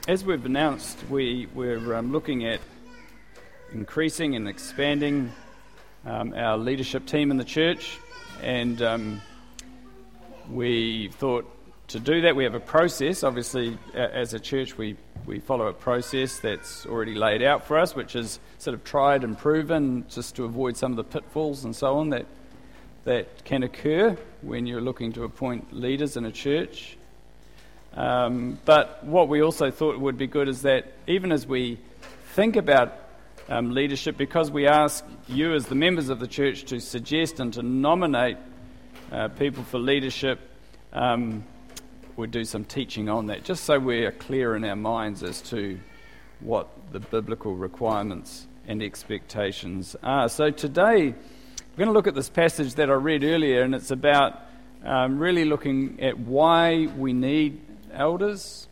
As we've announced, we're looking at increasing and expanding our leadership team in the church, and we thought to do that we have a process. Obviously, as a church, we follow a process that's already laid out for us, which is sort of tried and proven, just to avoid some of the pitfalls and so on that can occur when you're looking to appoint leaders in a church. But what we also thought would be good is that even as we think about leadership, because we ask you as the members of the church to suggest and to nominate people for leadership, we'll do some teaching on that, just so we're clear in our minds as to what the biblical requirements and expectations are. So today, we're going to look at this passage that I read earlier, and it's about really looking at why we need elders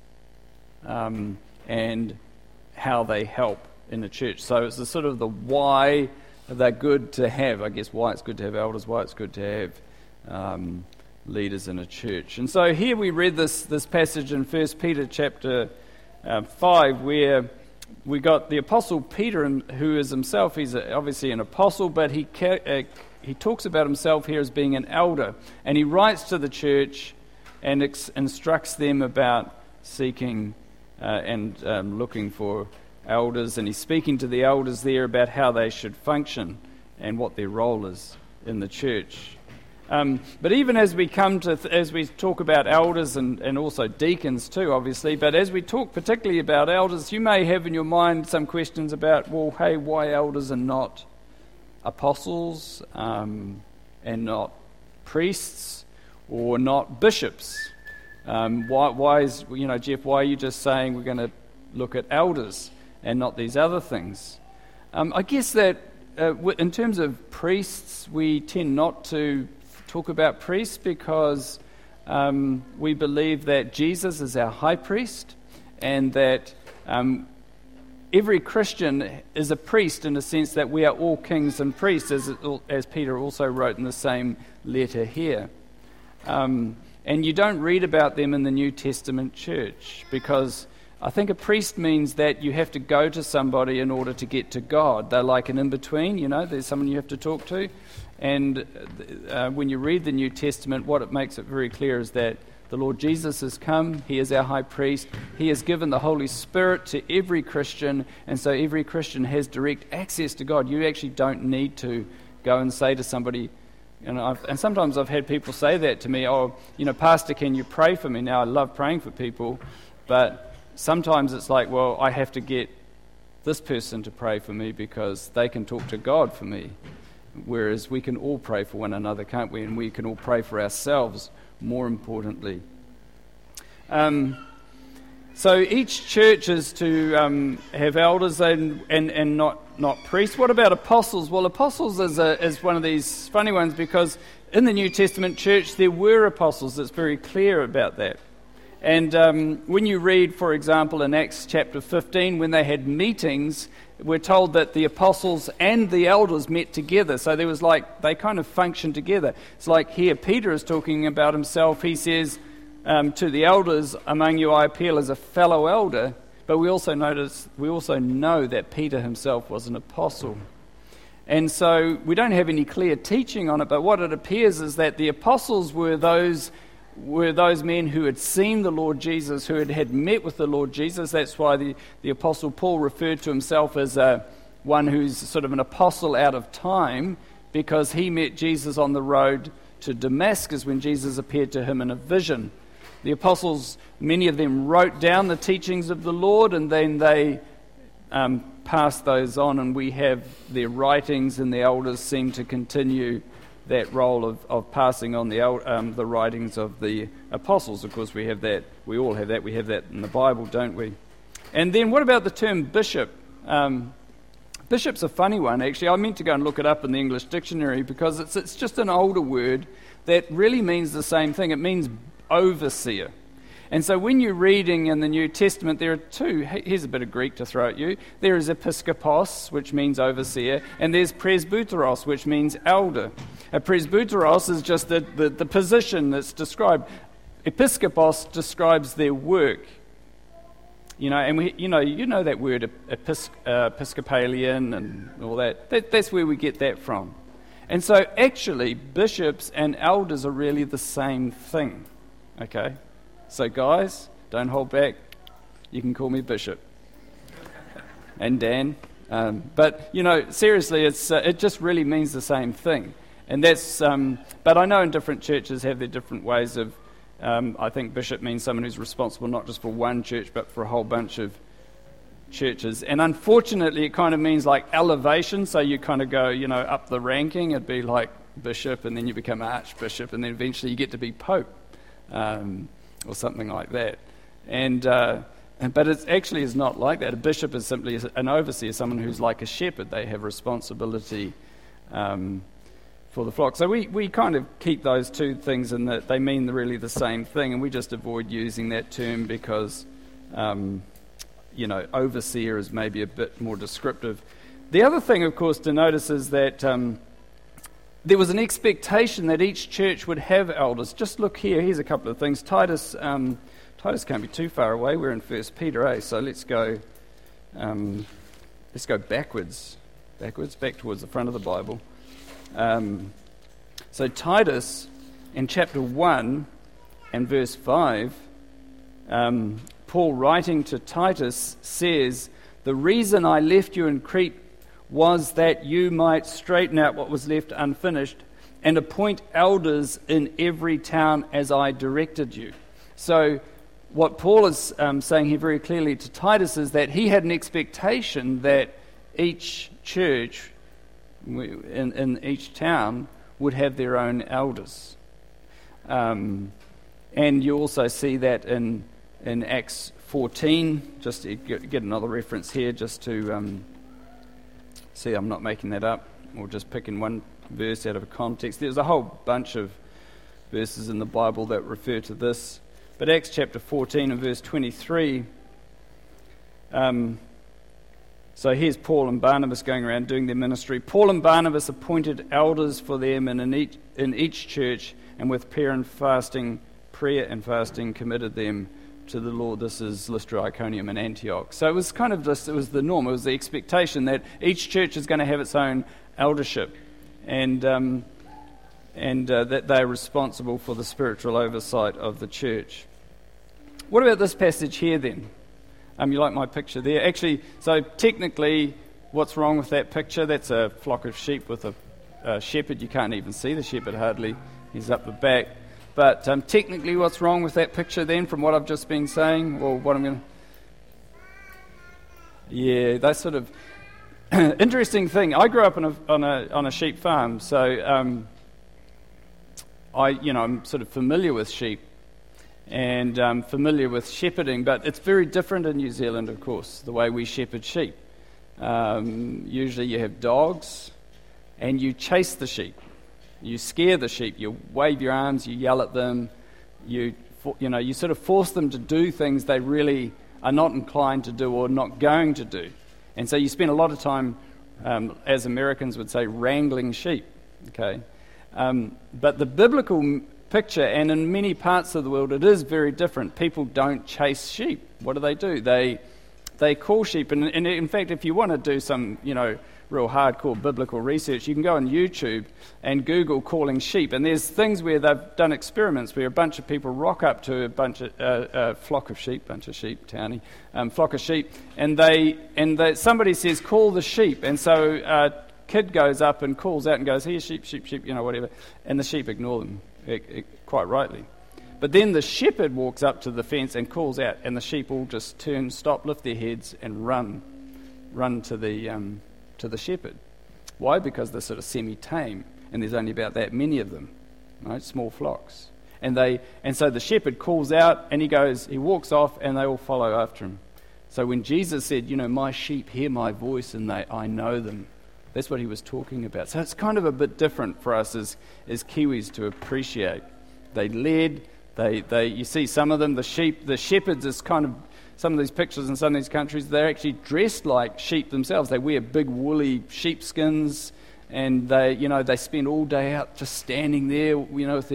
and how they help in the church. So it's the sort of the why they're good to have, I guess, why it's good to have elders, why it's good to have leaders in a church. And so here we read this passage in 1 Peter chapter 5, where we got the Apostle Peter, who is himself, he's obviously an apostle, but he talks about himself here as being an elder. And he writes to the church and instructs them about seeking and looking for elders. And he's speaking to the elders there about how they should function and what their role is in the church. But even as we as we talk about elders and also deacons too, obviously, but as we talk particularly about elders, you may have in your mind some questions about, well, hey, why elders and not apostles and not priests or not bishops? Why is, Jeff, why are you just saying we're going to look at elders and not these other things? I guess that in terms of priests, we tend not to talk about priests because we believe that Jesus is our high priest, and that every Christian is a priest in the sense that we are all kings and priests, as Peter also wrote in the same letter here. And you don't read about them in the New Testament church, because I think a priest means that you have to go to somebody in order to get to God. They're like an in-between, there's someone you have to talk to. And when you read the New Testament, what it makes it very clear is that the Lord Jesus has come. He is our high priest. He has given the Holy Spirit to every Christian, and so every Christian has direct access to God. You actually don't need to go and say to somebody, and sometimes I've had people say that to me, Pastor, can you pray for me? Now, I love praying for people, but sometimes it's like, well, I have to get this person to pray for me because they can talk to God for me. Whereas we can all pray for one another, can't we? And we can all pray for ourselves, more importantly. So each church is to have elders and not priests. What about apostles? Well, apostles is one of these funny ones, because in the New Testament church there were apostles. It's very clear about that. And when you read, for example, in Acts chapter 15, when they had meetings, we're told that the apostles and the elders met together. So there was they kind of functioned together. It's like here Peter is talking about himself. He says to the elders, among you I appeal as a fellow elder. But we also know that Peter himself was an apostle. And so we don't have any clear teaching on it, but what it appears is that the apostles were those men who had seen the Lord Jesus, who had met with the Lord Jesus. That's why the Apostle Paul referred to himself as one who's sort of an apostle out of time, because he met Jesus on the road to Damascus when Jesus appeared to him in a vision. The apostles, many of them wrote down the teachings of the Lord, and then they passed those on, and we have their writings, and the elders seem to continue that role of passing on the writings of the apostles. Of course, we have that. We all have that. We have that in the Bible, don't we? And then what about the term bishop? Bishop's a funny one, actually. I meant to go and look it up in the English dictionary, because it's just an older word that really means the same thing. It means overseer. And so when you're reading in the New Testament, there are two. Here's a bit of Greek to throw at you. There is episkopos, which means overseer, and there's presbyteros, which means elder. A presbyteros is just the position that's described. Episkopos describes their work. And you know that word Episcopalian and all that. That's where we get that from. And so actually, bishops and elders are really the same thing. Okay? So guys, don't hold back. You can call me bishop. And Dan. But seriously, it just really means the same thing. And that's. But I know in different churches have their different ways of. I think bishop means someone who's responsible not just for one church, but for a whole bunch of churches. And unfortunately, it kind of means like elevation. So you kind of go, up the ranking. It'd be like bishop, and then you become archbishop, and then eventually you get to be pope, or something like that. But it actually is not like that. A bishop is simply an overseer, someone who's like a shepherd. They have responsibility for the flock. So we kind of keep those two things in that they mean really the same thing, and we just avoid using that term because, overseer is maybe a bit more descriptive. The other thing, of course, to notice is that there was an expectation that each church would have elders. Just look here. Here's a couple of things. Titus can't be too far away. We're in 1 Peter, so let's go backwards, back towards the front of the Bible. So Titus, in chapter 1 and verse 5, Paul writing to Titus says, "The reason I left you in Crete was that you might straighten out what was left unfinished and appoint elders in every town as I directed you." So what Paul is saying here very clearly to Titus is that he had an expectation that each church in each town would have their own elders. And you also see that in Acts 14, just to get another reference here, just to see I'm not making that up, or just picking one verse out of a context. There's a whole bunch of verses in the Bible that refer to this. But Acts chapter 14 and verse 23, so here's Paul and Barnabas going around doing their ministry. Paul and Barnabas appointed elders for them in each church, and with prayer and fasting committed them to the Lord. This is Lystra, Iconium, and Antioch. So it was kind of just, it was the norm. It was the expectation that each church is going to have its own eldership, and that they're responsible for the spiritual oversight of the church. What about this passage here then? You like my picture there? Actually, so technically, what's wrong with that picture? That's a flock of sheep with a shepherd. You can't even see the shepherd hardly. He's up the back. But technically, what's wrong with that picture then, from what I've just been saying? Well, what I'm going to... Yeah, that's sort of... interesting thing. I grew up on a sheep farm, so I'm sort of familiar with sheep and familiar with shepherding, but it's very different in New Zealand, of course, the way we shepherd sheep. Usually you have dogs and you chase the sheep. You scare the sheep, you wave your arms, you yell at them, you sort of force them to do things they really are not inclined to do or not going to do. And so you spend a lot of time, as Americans would say, wrangling sheep. Okay, but the biblical picture, and in many parts of the world, it is very different. People don't chase sheep. What do? They call sheep, and in fact, if you want to do some, real hardcore biblical research, you can go on YouTube and Google calling sheep, and there's things where they've done experiments where a bunch of people rock up to a bunch of flock of sheep, flock of sheep, and somebody says, "Call the sheep," and so a kid goes up and calls out and goes, "Here, sheep, sheep, sheep," whatever, and the sheep ignore them, quite rightly. But then the shepherd walks up to the fence and calls out, and the sheep all just turn, stop, lift their heads, and run to the shepherd. Why? Because they're sort of semi-tame, and there's only about that many of them, right? Small flocks. And so the shepherd calls out, and he walks off, and they all follow after him. So when Jesus said, "My sheep hear my voice, and I know them," that's what he was talking about. So it's kind of a bit different for us as Kiwis to appreciate. They led. You see some of them, the shepherds is kind of, some of these pictures in some of these countries, they're actually dressed like sheep themselves. They wear big woolly sheepskins, and they spend all day out just standing there, with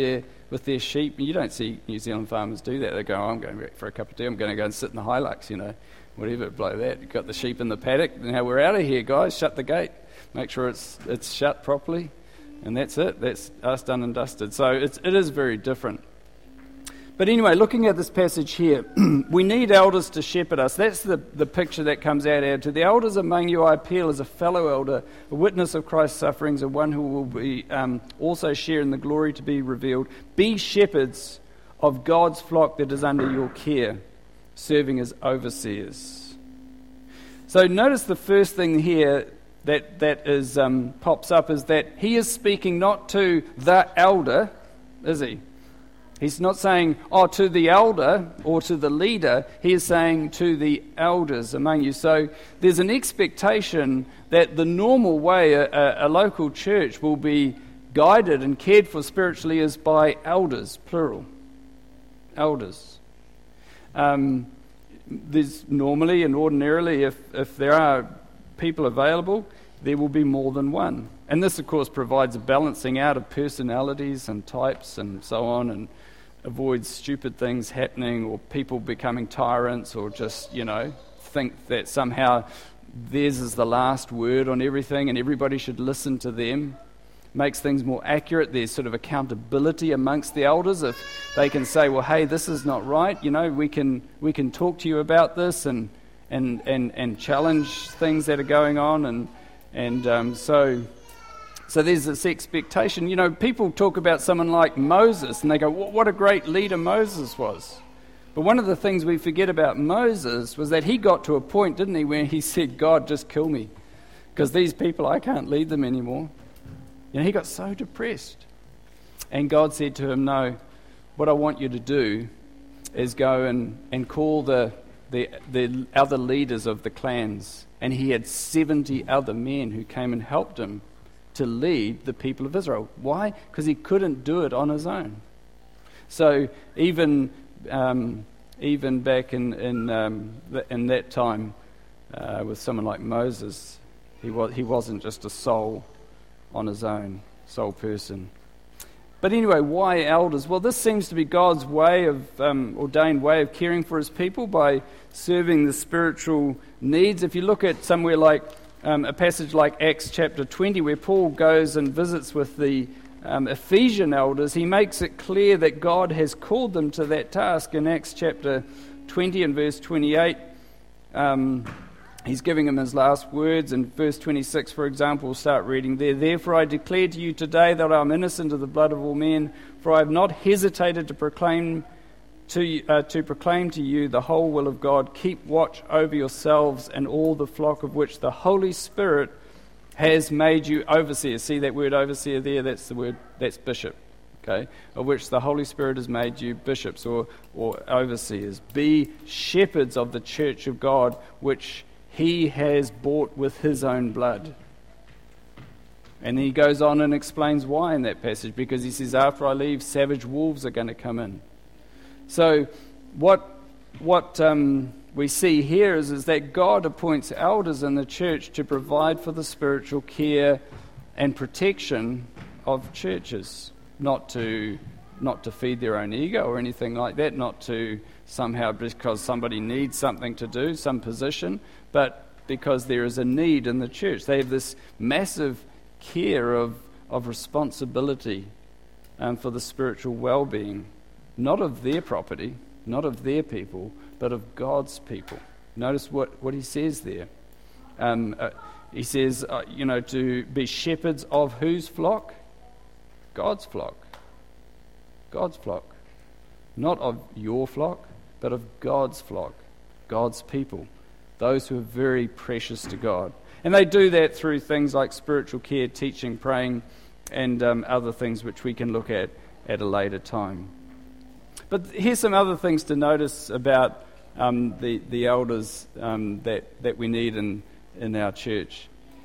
with their sheep. You don't see New Zealand farmers do that. They go, I'm going back for a cup of tea, I'm going to go and sit in the Hilux, whatever, like that. You've got the sheep in the paddock. Now we're out of here, guys. Shut the gate. Make sure it's shut properly. And that's it. That's us done and dusted. So it is very different. But anyway, looking at this passage here, we need elders to shepherd us. That's the picture that comes out here. To the elders among you I appeal as a fellow elder, a witness of Christ's sufferings, and one who will be also share in the glory to be revealed. Be shepherds of God's flock that is under your care, serving as overseers. So notice the first thing here that is pops up is that he is speaking not to the elder, is he? He's not saying, to the elder or to the leader. He is saying to the elders among you. So there's an expectation that the normal way a local church will be guided and cared for spiritually is by elders, plural. Elders. There's normally and ordinarily, if there are people available, there will be more than one. And this, of course, provides a balancing out of personalities and types and so on, and avoids stupid things happening or people becoming tyrants or just, think that somehow theirs is the last word on everything and everybody should listen to them. Makes things more accurate. There's sort of accountability amongst the elders if they can say, well, hey, this is not right. We can talk to you about this and challenge things that are going on So there's this expectation. People talk about someone like Moses, and they go, what a great leader Moses was. But one of the things we forget about Moses was that he got to a point, didn't he, where he said, God, just kill me, because these people, I can't lead them anymore. He got so depressed. And God said to him, no, what I want you to do is go and call the other leaders of the clans. And he had 70 other men who came and helped him to lead the people of Israel. Why? Because he couldn't do it on his own. So even back in that time with someone like Moses, he wasn't just a soul on his own, sole person. But anyway, why elders? Well, this seems to be God's way of ordained way of caring for his people by serving the spiritual needs. If you look at somewhere like a passage like Acts chapter 20, where Paul goes and visits with the Ephesian elders, he makes it clear that God has called them to that task. In Acts chapter 20 and verse 28, he's giving them his last words. In verse 26, for example, we'll start reading there. Therefore I declare to you today that I am innocent of the blood of all men, for I have not hesitated to proclaim to you the whole will of God. Keep watch over yourselves and all the flock of which the Holy Spirit has made you overseers. See that word overseer there? That's bishop. Okay, of which the Holy Spirit has made you bishops or overseers. Be shepherds of the church of God, which he has bought with his own blood. And he goes on and explains why in that passage, because he says, after I leave, savage wolves are going to come in. So what we see here is that God appoints elders in the church to provide for the spiritual care and protection of churches, not to feed their own ego or anything like that, not to somehow because somebody needs something to do, some position, but because there is a need in the church. They have this massive care of responsibility for the spiritual well-being, not of their property, not of their people, but of God's people. Notice what he says there. He says, to be shepherds of whose flock? God's flock. God's flock. Not of your flock, but of God's flock, God's people, those who are very precious to God. And they do that through things like spiritual care, teaching, praying, and other things which we can look at a later time. But here's some other things to notice about the elders that we need in our church.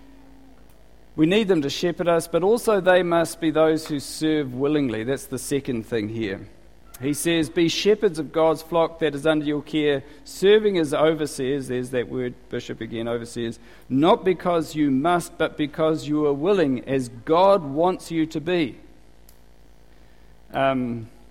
We need them to shepherd us, but also they must be those who serve willingly. That's the second thing here. He says, be shepherds of God's flock that is under your care, serving as overseers. There's that word, bishop again, overseers. Not because you must, but because you are willing, as God wants you to be.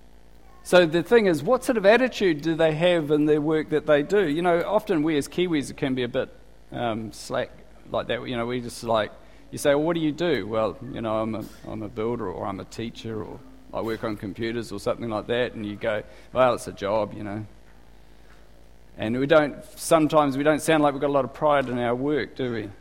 So the thing is, what sort of attitude do they have in their work that they do? You know, often we as Kiwis can be a bit slack like that. You know, we just like, you say, well, what do you do? Well, you know, I'm a builder, or I'm a teacher, or I work on computers or something like that. And you go, well, it's a job, you know. And sometimes we don't sound like we've got a lot of pride in our work, do we?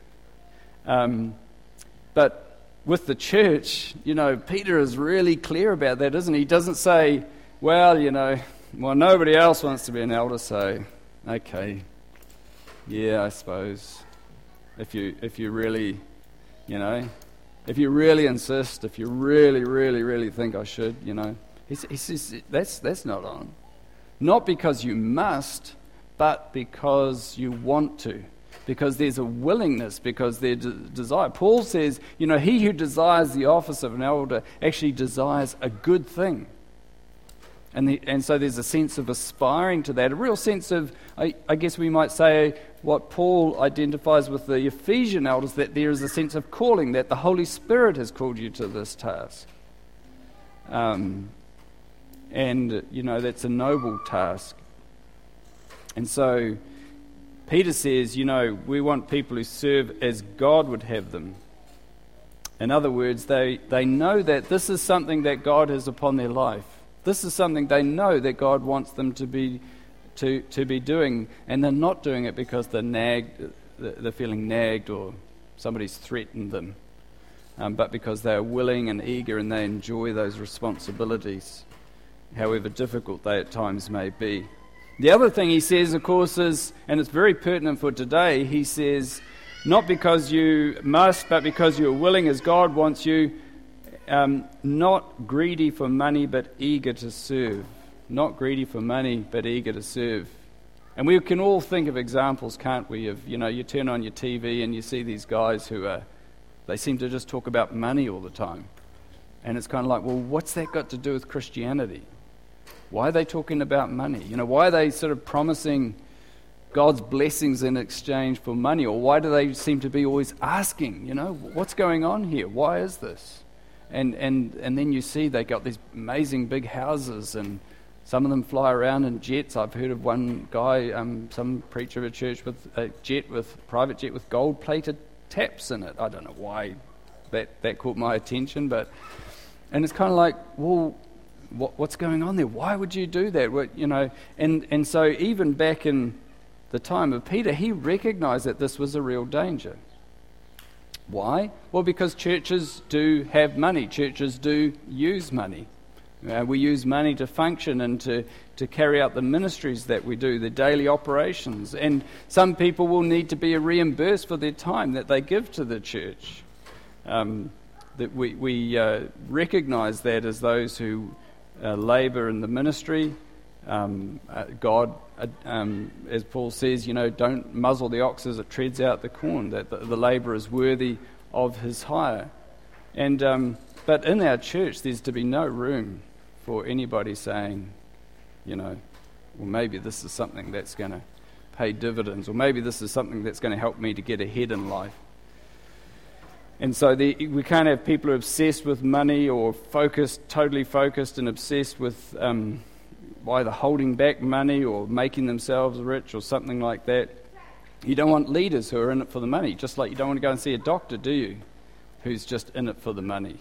But with the church, you know, Peter is really clear about that, isn't he? He doesn't say, well, you know, nobody else wants to be an elder, so, okay, yeah, I suppose. If you really, you know, if you really insist, if you really, really, really think I should, you know, he says that's not on. Not because you must, but because you want to. Because there's a willingness, because there's a desire. Paul says, you know, he who desires the office of an elder actually desires a good thing. And so there's a sense of aspiring to that, a real sense of, I guess we might say, what Paul identifies with the Ephesian elders, that there is a sense of calling, that the Holy Spirit has called you to this task. And, you know, that's a noble task. And so Peter says, you know, we want people who serve as God would have them. In other words, they know that this is something that God has upon their life. This is something they know that God wants them to be doing, and they're not doing it because they're feeling nagged or somebody's threatened them, but because they are willing and eager and they enjoy those responsibilities, however difficult they at times may be. The other thing he says, of course, is, and it's very pertinent for today, he says, not because you must, but because you're willing as God wants you, not greedy for money, but eager to serve. Not greedy for money, but eager to serve. And we can all think of examples, can't we, of, you know, you turn on your TV and you see these guys they seem to just talk about money all the time. And it's kind of like, well, what's that got to do with Christianity? Why are they talking about money? You know, why are they sort of promising God's blessings in exchange for money? Or why do they seem to be always asking, you know, what's going on here? Why is this? And then you see they got these amazing big houses, and some of them fly around in jets. I've heard of one guy, some preacher of a church with a private jet with gold-plated taps in it. I don't know why that caught my attention, and it's kind of like, well, what's going on there? Why would you do that? You know, and so even back in the time of Peter, he recognized that this was a real danger. Why? Well, because churches do have money. Churches do use money. We use money to function and to carry out the ministries that we do, the daily operations. And some people will need to be reimbursed for their time that they give to the church. That we recognize that as those who labour in the ministry. God, as Paul says, you know, don't muzzle the ox as it treads out the corn, that the labourer is worthy of his hire. And but in our church, there's to be no room for anybody saying, you know, well, maybe this is something that's going to pay dividends, or maybe this is something that's going to help me to get ahead in life. And so we can't have people who are obsessed with money, or totally focused and obsessed with either holding back money or making themselves rich or something like that. You don't want leaders who are in it for the money, just like you don't want to go and see a doctor, do you, who's just in it for the money.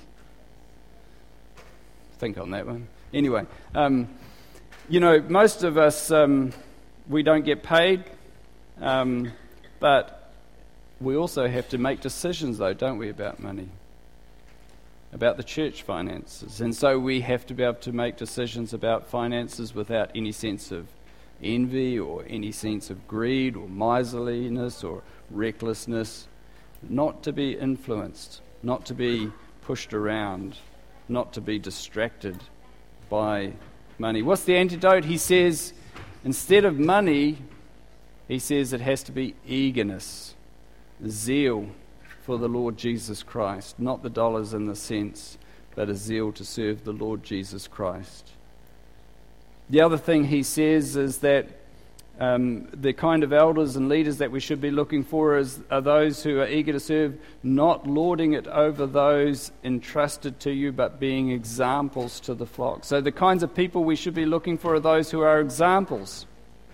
Think on that one. Anyway, you know, most of us, we don't get paid, but we also have to make decisions, though, don't we, about money, about the church finances. And so we have to be able to make decisions about finances without any sense of envy or any sense of greed or miserliness or recklessness, not to be influenced, not to be pushed around, not to be distracted by money. What's the antidote? He says, instead of money, he says it has to be eagerness, zeal for the Lord Jesus Christ, not the dollars and the cents, but a zeal to serve the Lord Jesus Christ. The other thing he says is that The kind of elders and leaders that we should be looking for are those who are eager to serve, not lording it over those entrusted to you, but being examples to the flock. So the kinds of people we should be looking for are those who are examples,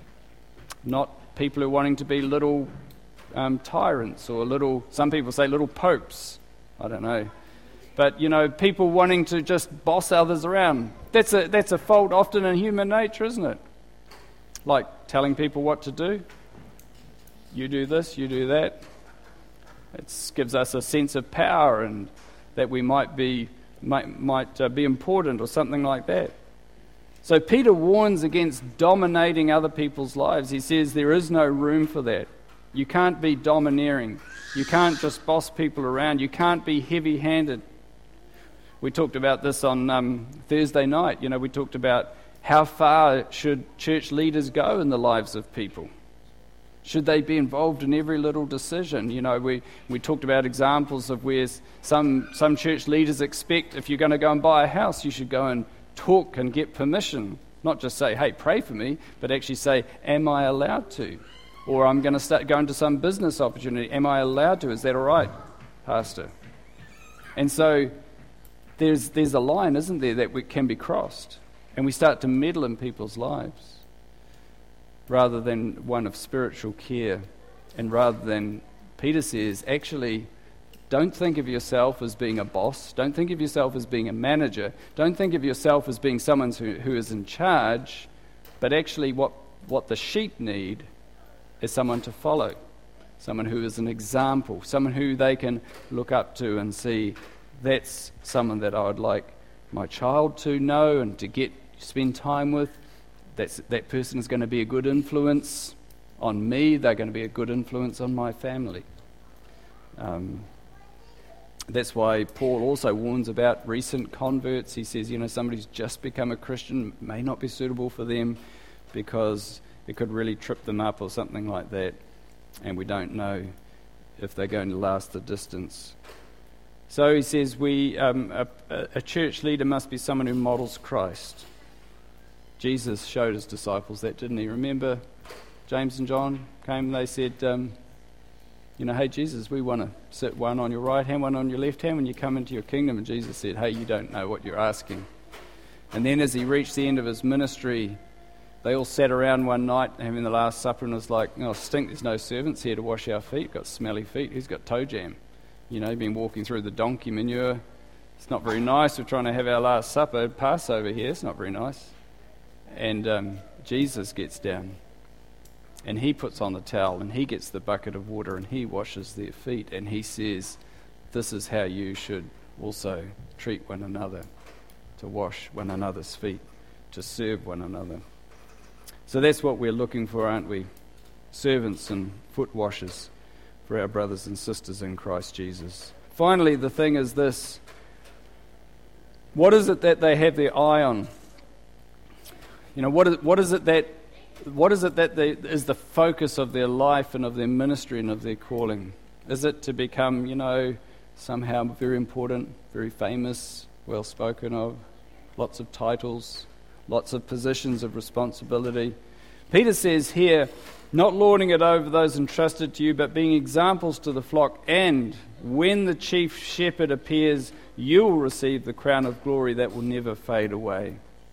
not people who are wanting to be little tyrants or little, some people say little popes, I don't know. But, people wanting to just boss others around. That's a fault often in human nature, isn't it? Like telling people what to do. You do this, you do that. It gives us a sense of power and that we might be important or something like that. So Peter warns against dominating other people's lives. He says there is no room for that. You can't be domineering. You can't just boss people around. You can't be heavy-handed. We talked about this on Thursday night. We talked about how far should church leaders go in the lives of people? Should they be involved in every little decision? We talked about examples of where some church leaders expect if you're going to go and buy a house, you should go and talk and get permission. Not just say, hey, pray for me, but actually say, am I allowed to? Or I'm going to start going to some business opportunity. Am I allowed to? Is that all right, Pastor? And so there's a line, isn't there, that can be crossed. And we start to meddle in people's lives rather than one of spiritual care. And rather than, Peter says, actually, don't think of yourself as being a boss. Don't think of yourself as being a manager. Don't think of yourself as being someone who is in charge. But actually what the sheep need is someone to follow. Someone who is an example. Someone who they can look up to and see, that's someone that I would like my child to know and to spend time with. That person is going to be a good influence on me. They're going to be a good influence on my family. That's why Paul also warns about recent converts. He says, somebody's just become a Christian may not be suitable for them because it could really trip them up or something like that. And we don't know if they're going to last the distance. So he says a church leader must be someone who models Christ. Jesus showed his disciples that, didn't he? Remember, James and John came and they said, hey, Jesus, we want to sit one on your right hand, one on your left hand when you come into your kingdom. And Jesus said, hey, you don't know what you're asking. And then as he reached the end of his ministry, they all sat around one night having the Last Supper and was like, stink, there's no servants here to wash our feet. Got smelly feet. Who's got toe jam? Been walking through the donkey manure. It's not very nice. We're trying to have our Last Supper, Passover here. It's not very nice. And Jesus gets down and he puts on the towel and he gets the bucket of water and he washes their feet and he says, this is how you should also treat one another, to wash one another's feet, to serve one another. So that's what we're looking for, aren't we? Servants and foot washers for our brothers and sisters in Christ Jesus. Finally, the thing is this. What is it that they have their eye on? What is it that is the focus of their life and of their ministry and of their calling? Is it to become, somehow very important, very famous, well spoken of, lots of titles, lots of positions of responsibility? Peter says here, not lording it over those entrusted to you, but being examples to the flock, and when the chief shepherd appears, you will receive the crown of glory that will never fade away.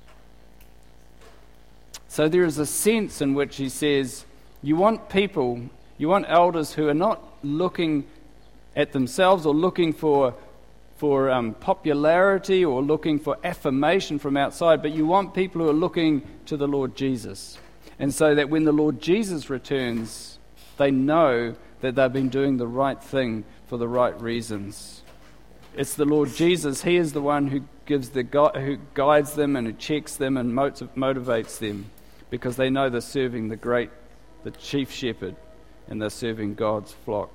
So there is a sense in which he says, you want elders who are not looking at themselves or looking for popularity or looking for affirmation from outside, but you want people who are looking to the Lord Jesus. And so that when the Lord Jesus returns, they know that they've been doing the right thing for the right reasons. It's the Lord Jesus. He is the one who who guides them and who checks them and motivates them, because they know they're serving the chief shepherd, and they're serving God's flock.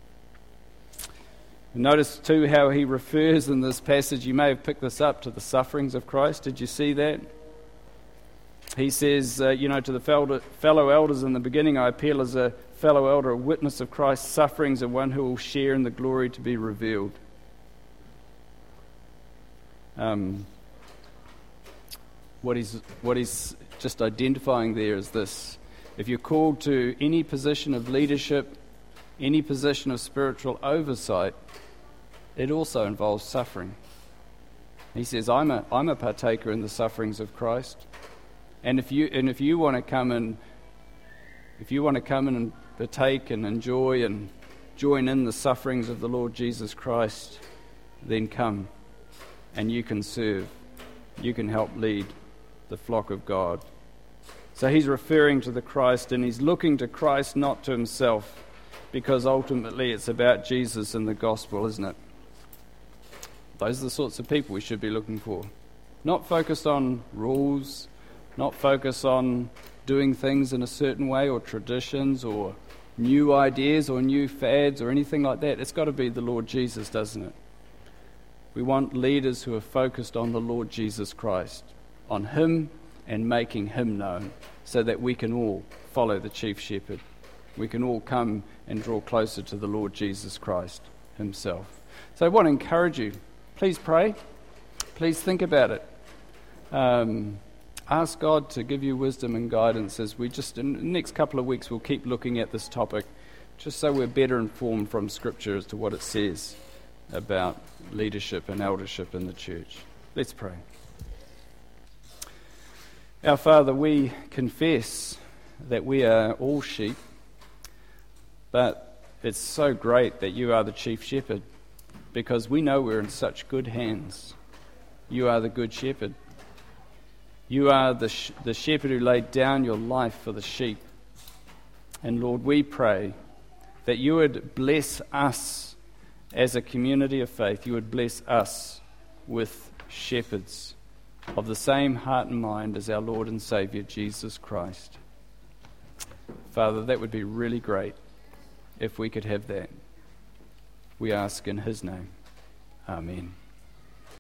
Notice too how he refers in this passage, you may have picked this up, to the sufferings of Christ. Did you see that? He says, to the fellow elders in the beginning, I appeal as a fellow elder, a witness of Christ's sufferings, and one who will share in the glory to be revealed. What he's just identifying there is this, if you're called to any position of leadership, any position of spiritual oversight, it also involves suffering. He says, I'm a partaker in the sufferings of Christ. And if you want to come and partake and enjoy and join in the sufferings of the Lord Jesus Christ, then come and you can serve. You can help lead the flock of God. So he's referring to the Christ, and he's looking to Christ, not to himself, because ultimately it's about Jesus and the gospel, isn't it? Those are the sorts of people we should be looking for. Not focused on rules, not focused on doing things in a certain way or traditions or new ideas or new fads or anything like that. It's got to be the Lord Jesus, doesn't it? We want leaders who are focused on the Lord Jesus Christ, on him and making him known, so that we can all follow the chief shepherd. We can all come and draw closer to the Lord Jesus Christ himself. So I want to encourage you, please pray, please think about it. Ask God to give you wisdom and guidance as we just, in the next couple of weeks, we'll keep looking at this topic, just so we're better informed from Scripture as to what it says about leadership and eldership in the church. Let's pray. Our Father, we confess that we are all sheep, but it's so great that you are the chief shepherd, because we know we're in such good hands. You are the good shepherd. You are the shepherd who laid down your life for the sheep. And Lord, we pray that you would bless us as a community of faith. You would bless us with shepherds of the same heart and mind as our Lord and Saviour, Jesus Christ. Father, that would be really great if we could have that. We ask in his name. Amen.